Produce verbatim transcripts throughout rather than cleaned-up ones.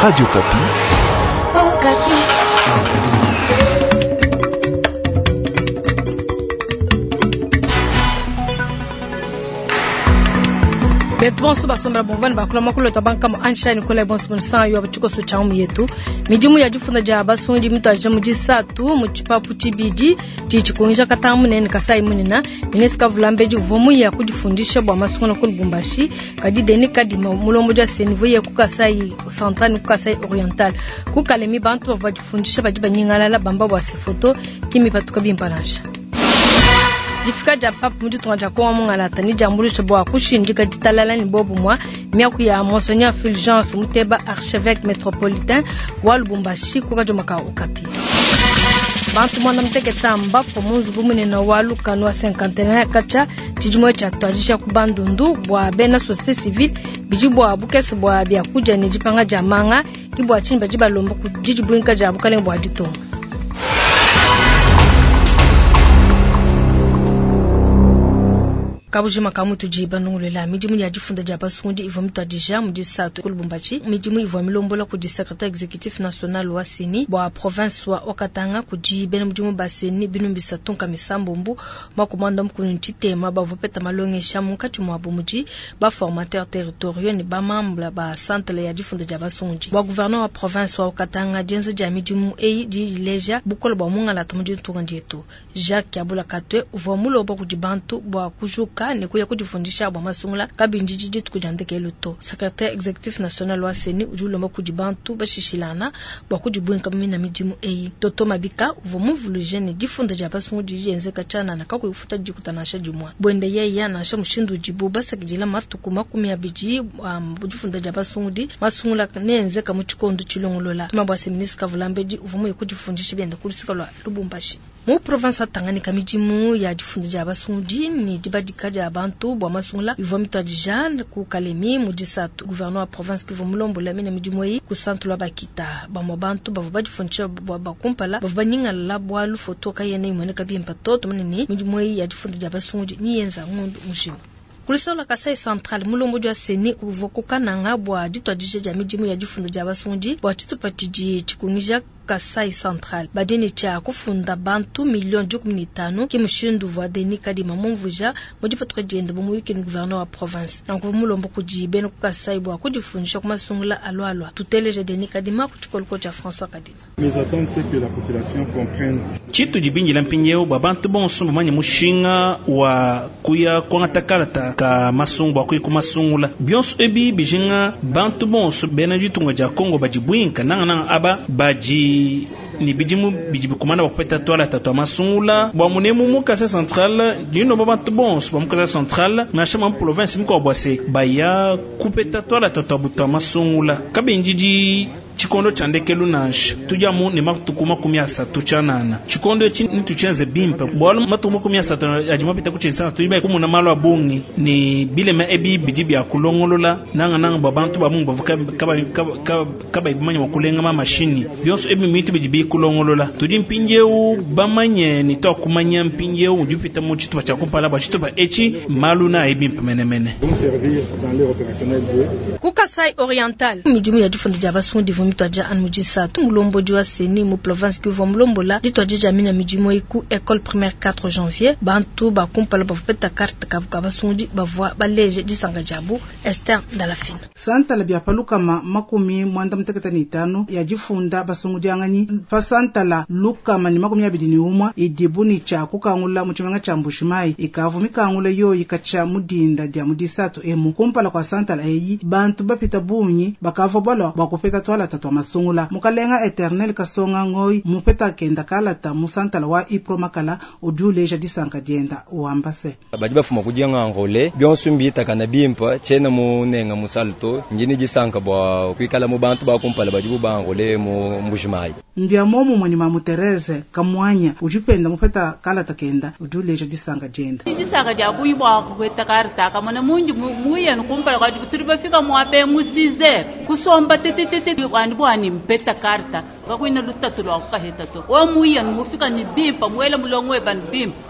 Radio Kapi. Oh, Kapi. Betbon suba sombra bonvan bakula makulu tabanka mu ansha ni kole bon sponsor yo abachiko so chamu yetu mijimu ya jifunda jaba sonji mito ajamu jisatu mu chipapu tibiji tichikungisha katamu nene kasai munina mineska vulambeji uvomu ya kujifundisha bwa masungona ku Lubumbashi kadi deni kadi mulombo ja senivo ya kukasai central kukasai oriental kukalemi bantu bavajifundisha bajiba nyingala bamba bwa sefoto kimi patuka bimpanasha Jifika japa mudu tunja kwa mungala tani jambulu chabo kushinjika ditalala ni bobu mwa miaku ya Monseigneur Fulgence Muteba archevêque métropolitain wa Lubumbashi kuka jomaka Okapi. Bantu mwana mteke tamba pomunzu bumune na walu kanwa cinquantaine kacha tijumwe cha twajisha kubandundu bwa bena société civile bijibwa abukese bwa bya kuja ni jipanga jamanga kibwa chimba jiba lombo kujijibwinka jabukale bwa ditonga. Kabujima kamutu jiba nungula mijimu ya jifunda jaba sundi ivomito adija mji satu ku Lubumbashi mijimu ivomilombola ku secrétaire exécutif national wa Seni bwa province wa Okatanga ku jibe mjimu baseni binumbisa tonka misambombu makomanda mkunu ntitema bavopeta malongesha munkati mwabu mji ba formateur territoriaux ni ba membre ba centre ya jifunda jaba sundi bwa gouverneur wa province wa Okatanga jenze ja mijimu e di leja bukolo bwa mungala tumji tukanjeto Jacques Abula Katwe uvomulo bwa kujibantu bwa kujuka ne kuya kujifundisha bwa masungula kabinjiji jitu kujandeke luto secrétaire exécutif national wa Seni ujulo makujibantu bashishilana bwa kujibwenka mina mijimu eyi Toto Mabika uvomu vulujene jifunda jaba sungu jijenze kachana na kako ufuta jikutanasha jumwa bwende yeye yanasha mushindu jibu basa kijila matuku makumi abiji um, jifunda jaba sungu di masungula nenze kamuchikondo chilongolola mabwa seministre Vulambeji uvomu yakujifundisha byenda kulisika lwa Lubumbashi mu province wa Tanganyika mijimu ya jifunda jaba sungu di ni dibadika abantu bwa masungula ivomito adijane ku Kalemi mujisatu gouverneur wa province ki vomulombo la mina mijimoyi ku centre la Bakita ba mabantu bavubadi foncha bwa bakumpala bavanyinga la bwalu foto kayene imone kabimpa toto munini mijimoyi ya difunda jaba sungu ni yenza mundu mushimo kulisola Kasai Central mulombo jwa Seni kuvokoka nanga bwa ditwa dije ja mijimu ya difunda jaba sungu bwa titupatiji chikunija Kasai Central badeni cha kufunda bantu milioni jukumi tano kimushindu vwa deni kadi mamumvuja mujipatwa jende bomu wiki ni gouverneur wa province na kumulombo kujibeno ku Kasai bwa kujifundisha kuma sungula alwa alwa tuteleje deni kadi ma kuchikolko cha François Kadina. Mes attentes c'est que la population comprenne chitu jibinji lampinyewo babantu bonso manye mushinga wa kuya konatakalata ka masungu bwa kuyiku masungula bionso ebi bijinga bantu bonso bena jitunga ja Kongo bajibwinka nanga nanga aba baji ni bijimu bijibu kumanda bakupeta toala tatu masungula bwa munemu mu Kasai Central dino babantu bonso bwa mu Kasai Central na chama mu province mko bwase baya kupeta toala tatu buta masungula kabinjiji chikondo chandekelu nash tujamu ni matukuma kumia satu chanana chikondo echi nituchenze bimpa bwalo matukuma kumia satu ajimapita kuchinsana tuiba kumu na malo abungi ni bile ma ebi bijibi ya kulongolola nanga nanga babantu bamungu bavuka kaba kaba kaba ibimanya wakulenga ma mashini bionso ebi mitu bijibi kulongolola tudi mpinjeu bamanye ni to kumanya mpinjeu ujupita mu chitu bachakumpala ba chitu ba echi malu na ebi mpemenemene ku Kasai Oriental mijimu ya difunda jaba sundi mito aja anmujisa tumulombo jwa Seni mu province ki vomulombo la ditwa jija mina mijimo iku école primaire quatre janvier bantu ba kumpala ba feta carte kavuka basungi bavwa baleje disanga jabu Esther Dalafina Santa la biapaluka ma makumi mwanda mteketani tano ya jifunda basungu angani fa Santa la luka mani makumi abidini umwa idibuni cha kukangula muchimanga cha mbushimai ikavumika angula yo ikacha mudinda dia mudisatu emu kumpala kwa Santa la eyi bantu bapita bunyi bakavo balo bakupeta twala tatu masungula mukalenga Eternel Kasonga ngoi mupeta kenda kalata musantala wa ipro makala oduleja disanga jenda uambase bajiba fuma kujenga ngole byonsumbi takana bimpa chena munenga musalto njini jisanga bwa kwikala mu bantu bakumpala bajibu bangole mu mbujimai mbya momu mweni mamu Tereze kamwanya ujipenda mupeta kalata kenda oduleja disanga jenda disanga jabu ibwa kweta karta kamana munji muye nukumpala kwa turiba fika muape musize kusomba tetetete wani bwani mpeta karta kakwina lutatu lwa kaheta to wa muya mufika ni bimpa mwela mulongwe ban bimpa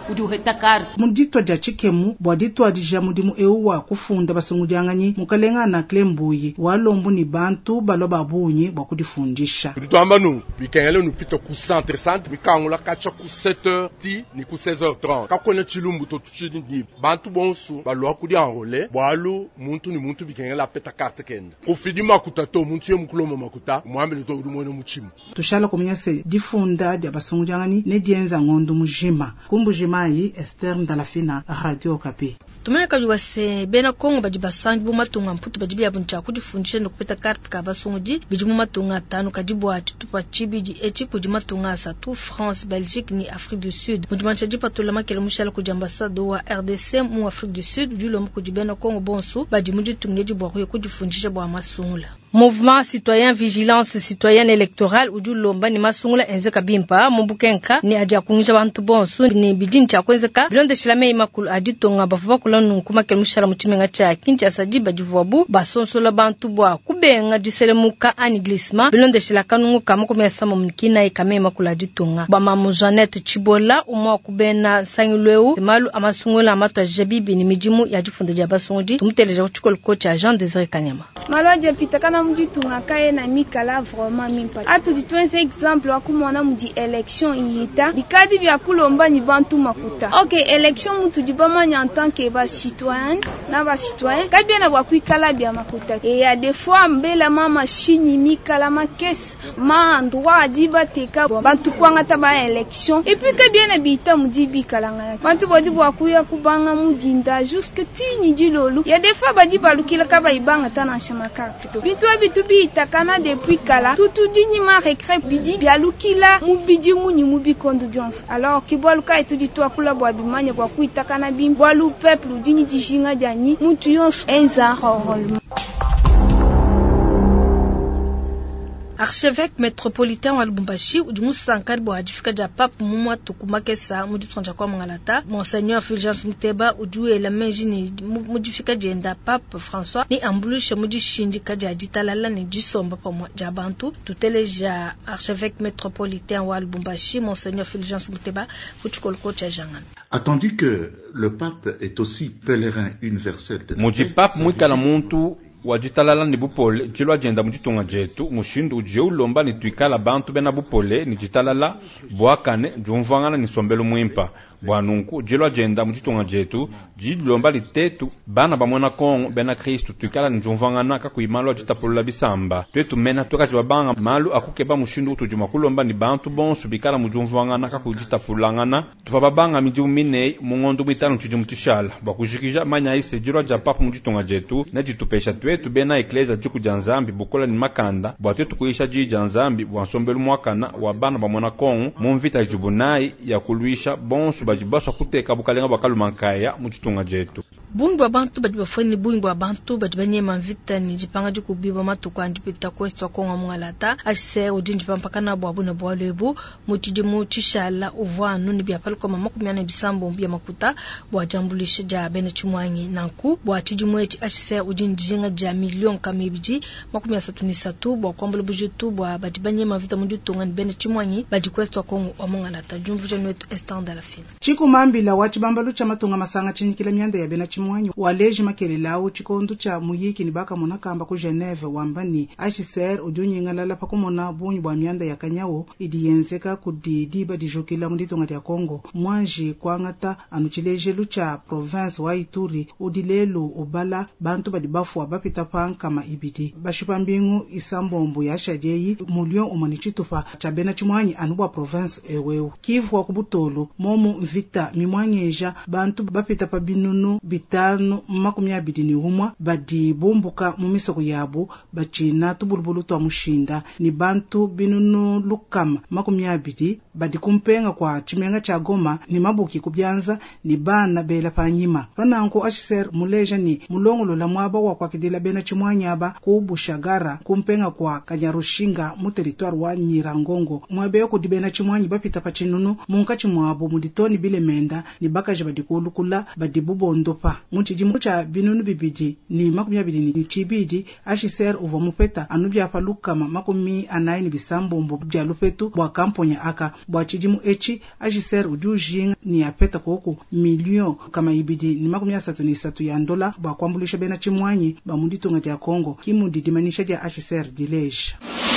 udi uheta karta muditwa ja chikemu bwaditwa dija mudimu euwa kufunda basungujangani mukalenga na klembuyi walombu ni bantu baloba bunyi bakudifundisha tutamba nu bikengele nu pito ku centre centre bikangula kacha ku sept heures ti ni ku seize heures trente kakona chilumbu to tuchini ni bantu bonsu balo kudi enrole bwalu muntu ni muntu bikengela peta carte kenda kufidi makuta to muntu ye mukulomo makuta muambele to udumone muchimu tushala kumyase difunda dia basungujangani ne dienza ngondo mujima kumbujimayi Esther Ndalafina Radio Okapi. Tumene kajwa se bena Kongo baji basangi bu matunga mputu baji bya buncha kudifundisha no kupeta carte ka basungudi biji mu matunga tanu kajibu ati tupa chibiji echi kuji matunga satu France, Belgique ni Afrique du Sud. Mudimancha jipa tulama kele mushala kuji ambassade wa R D C mu Afrique du Sud julo mu kuji bena Kongo bonsu baji muji tungeji bwa kuyo kudifundisha bwa masungula. Mouvement citoyen vigilance citoyenne électorale ujulo mba ni masungula enzeka bimpa mbukenka ni aja kungisha bantu bonsu ni bidincha kwenzeka bilonde shilame imakulu aditonga bafuba kulanu kuma kelmushara mutimenga cha kincha sajiba jivuabu basonsola bantu bwa kubenga diselemuka aniglisma bilonde shilakanu kama kumesa mumkina ikame imakulu aditonga ba mamu Jeannette Chibola umwa kubena sangilweu malu amasungula amatwa jabibi ni mijimu ya jifunde ja basongodi tumteleja kuchukol coach Jean Désiré Kanyama malwaje pitakana mji tungakaye na mikala vraiment mimpa atu ditwense exemple akumona mji election yita bikadi bya kulomba ni bantu makuta okay election mutu dibama en tant que ba citoyen na ba citoyen kabia na bwa kwikala bya makuta et ya des fois mbela mama chini mikala makes ma endroit diba teka bantu kwanga taba election et puis kabia na bita mji bikalanga bantu bodi bwa kuya kubanga mudinda jusque tini dilolu ya des fois badi balukila kaba ibanga tana shama carte to bitu bitu bita kana depuis kala tutu dini ma recré bidi bialukila mubidi munyi mubi condubiance alors kibolka et tout toi kula bwa bimanya bwa kuita kana bimbo lu peuple dini dijinga jani mutu yonso enza horol. Archevêque métropolitain wa Lubumbashi udimu sankari bo adifika ja pape mumwa tukumake sa mudi tsonja kwa mngalata Monseigneur Fulgence Muteba udiwe la menjini mudifika jenda pape François ni ambulusha mudi shindi kaja ajitalala ni jisomba pamwa jabantu tuteleja archevêque métropolitain wa Lubumbashi Monseigneur Fulgence Muteba kuchkolko cha jangan. Attendu que le pape est aussi pèlerin universel de mudi pape mwikala muntu wajitalala ni bupole jilo agenda mujitunga jetu mushindu ujeu lomba ni tuikala bantu bena bupole ni jitalala bwakane jumvangana ni sombelo mwimpa bwanunku jilo agenda mujitunga jetu jilo lomba litetu bana bamwana Kongo bena Kristo tuikala ni jumvangana kakuimalo ajitapulula bisamba twetu mena tukaji wabanga malu akukeba mushindu utujuma kulomba ni bantu bonsu bikala mujumvangana kakujitapulangana tufababanga mijiu minei mungondu mitano chujumutishala bakujikija manya ise jilo aja papu mujitunga jetu na jitupesha twetu bena ekleza juku janzambi bukola ni makanda bwatetu kuisha ji janzambi bwansombelu mwakana wabana bamwana Kongo mumvita jubunai ya kuluisha bonsu bajibasha kuteka bukalenga bakalumankaya muchitunga jetu bungu abantu bajibafoni bungu abantu bajibanyema vita ni jipanga jikubiba matuko andipita kwestwa Kongo mngalata ase ujinji pampakana bwabu na bwalebu mutidimu chishala uvanu ni byapal ko makumyana bisambo mbya makuta bwajambulisha ja bene chumwanyi nanku bwachidimu eti ase ujinji jinga ja milion kamibiji makumi asatu ni satu bwa kwambulu bujutu bwa bajibanye mavita mundu tonga bene chimwanyi bajikwestwa Kongo omongalata jumvu jenu wetu Esther Ndalafina chiku mambila wachibambalu cha matunga masanga chinikila myanda ya bena chimwanyi waleji makelelawo chikondu cha muyiki ni baka mona kamba ku Geneve wambani H C R ujunyinga lala pakumona bunyu bwa myanda ya kanyawo idiyenzeka kudidiba dijokila munditonga ya Kongo mwanji kwangata anuchileje lucha province wa Ituri udilelu ubala bantu badibafu bapita panka ma ibidi bashipambingu isambombo ya shajeyi mulio umanichitufa chabena chimwanyi anubwa province ewewu Kivu wa kubutolo momo vita mimwanyeja bantu bapita pa binunu bitano makumi abiri ni humwa badi bombuka mumisoko yabo bachina tubulubulu twa mushinda ni bantu binunu lukama makumi abiri badi kumpenga kwa chimenga cha Goma ni mabuki kubyanza ni bana bela panyima pananko H muleja ni mulongolo la mwaba wa kwa kidila bena chimwanyaba kubushagara kumpenga kwa Kanyarushinga mu territoire wa Nyirangongo mwabe ko dibena chimwanyi bapita pa chinunu munka chimwabo muditoni bile menda ni bakaje badikulukula badibubo ndopa muchijimu cha binunu bibidi ni makumi abiri ni chibidi H C R uva mupeta anu byafa lukama makumi anayi ni bisambombo bya lufetu bwa kamponya aka bwa chijimu echi H C R ujujinga ni apeta koku milion kama ibidi ni makumi asatu ni satu ya dola bwa kwambulisha bena chimwanyi ba munditunga ya Kongo kimundidimanisha ya H C R dileja.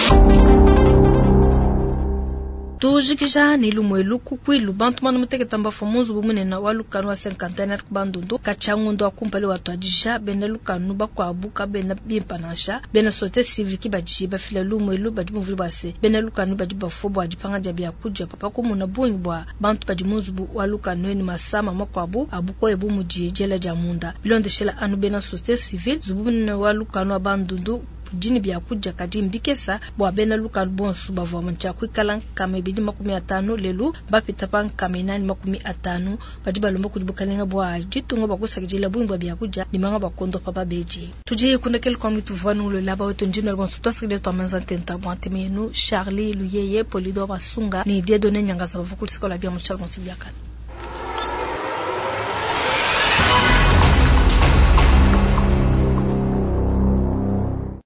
tujikisha ni lumwelu kukwilu bantu manu muteke tamba fomuzu bumune na walukanu wa cinquantenaire kubandundu kachangundo akumpale watu ajisha bena lukanu bakwa abuka bena bimpanasha bena sote civil ki bajishi bafila lumwelu badimuvuli base bena lukanu badiba fobo ajipanga jabia kuja papa kumuna bungi bwa bantu badimuzu bu walukanu ni masama makwabu abuko ebu muji jela jamunda bilonde shela anu bena sote civil zubumune na walukanu wa bandundu jini bya kuja kadi mbikesa bwa bena luka bonsu bavwa mancha kwikalan kame bidi makumi atano lelu bapita pan kame nani makumi atano badiba lomba kudibukalenga bwa jitungo bakusakijila bwimba bya kuja ni manga bakondo papa beji tuje kuna kel komi tuvanu le laba wetu njino bonsu tasile to manza tenta bwante menu Charlie Luyeye Polido Basunga ni dia donne nyanga za bavukulisikola bya muchal bonsibiaka